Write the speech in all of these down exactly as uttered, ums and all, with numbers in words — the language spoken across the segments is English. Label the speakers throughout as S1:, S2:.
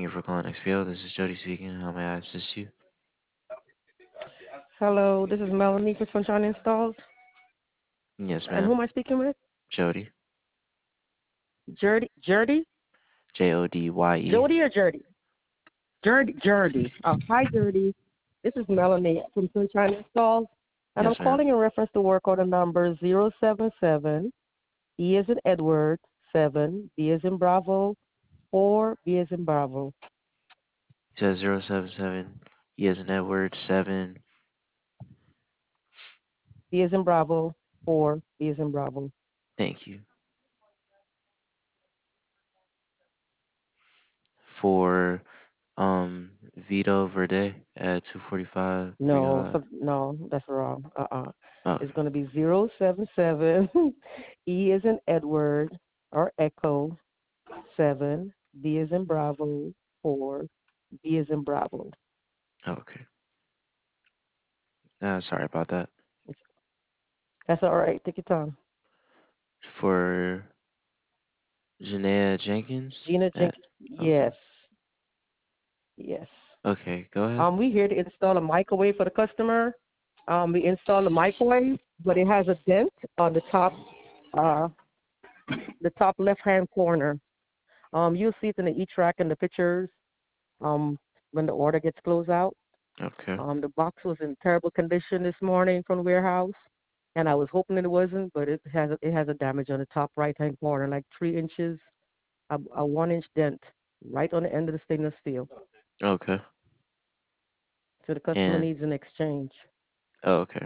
S1: you for calling X P O. This is Jody speaking. How may I assist you?
S2: Hello, this is Melanie from Sunshine Installs.
S1: Yes,
S2: And who
S1: ma'am.
S2: am I speaking with?
S1: Jody.
S2: Jody? Jody?
S1: J O D Y E.
S2: Jody or Jody? Jody. Jody. Oh, hi, Jody. This is Melanie from Sunshine Installs. And I'm
S1: Yes, ma'am.
S2: calling in reference to work order number zero seven seven, E as in Edward, seven, B as in Bravo, four, B as in Bravo,
S1: It says zero seven seven. E as in Edward, seven.
S2: B as in Bravo, four, B as in Bravo.
S1: Thank you. For um Vito Verde at two forty-five
S2: No,
S1: Regal.
S2: so, no, that's wrong. Uh-uh.
S1: Okay.
S2: It's going to be zero seven seven, E as in Edward or Echo, seven, B as in Bravo, four, B as in Bravo.
S1: Okay. Uh, sorry about that.
S2: That's all right. Take your time.
S1: For Janaea Jenkins
S2: Gina
S1: at
S2: Jenkins.
S1: okay.
S2: Yes, yes.
S1: Okay, go ahead.
S2: Um, we here to install a microwave for the customer. Um, we installed the microwave, but it has a dent on the top, uh, the top left-hand corner. Um, you'll see it in the E-track and the pictures. Um, when the order gets closed out.
S1: Okay.
S2: Um, the box was in terrible condition this morning from the warehouse, and I was hoping it wasn't, but it has a, it has a damage on the top right-hand corner, like three inches, a, a one-inch dent right on the end of the stainless steel.
S1: Okay.
S2: So the customer
S1: And
S2: needs an exchange.
S1: oh, okay.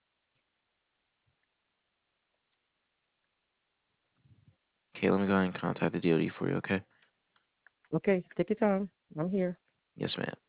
S1: Okay, let me go ahead and contact the D O D for you, okay?
S2: Okay, take your time. I'm here.
S1: Yes, ma'am.